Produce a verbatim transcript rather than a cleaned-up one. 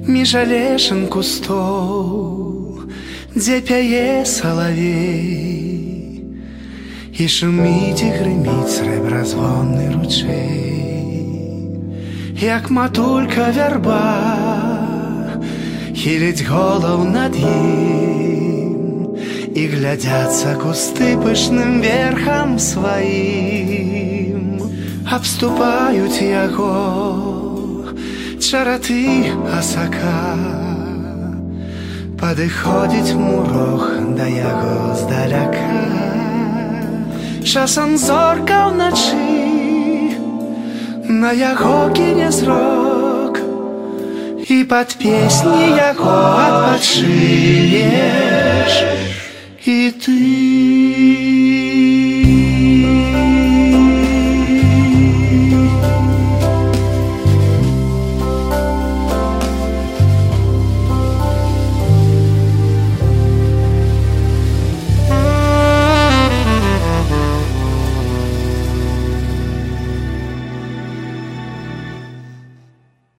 між алешын кустоў, дзе пяе салавей, і шуміць і грыміць срэбразвонны ручэй. Як матулька вярба хіліць голаў над ім, і глядзяцца кусты пышным верхам сваім. Абступаюць яго чараты асака, падыходзіць мурох да яго здаляка. Часам зорка ўначы на яго кіне зрок, і пад песні яго адпачынеш і ты.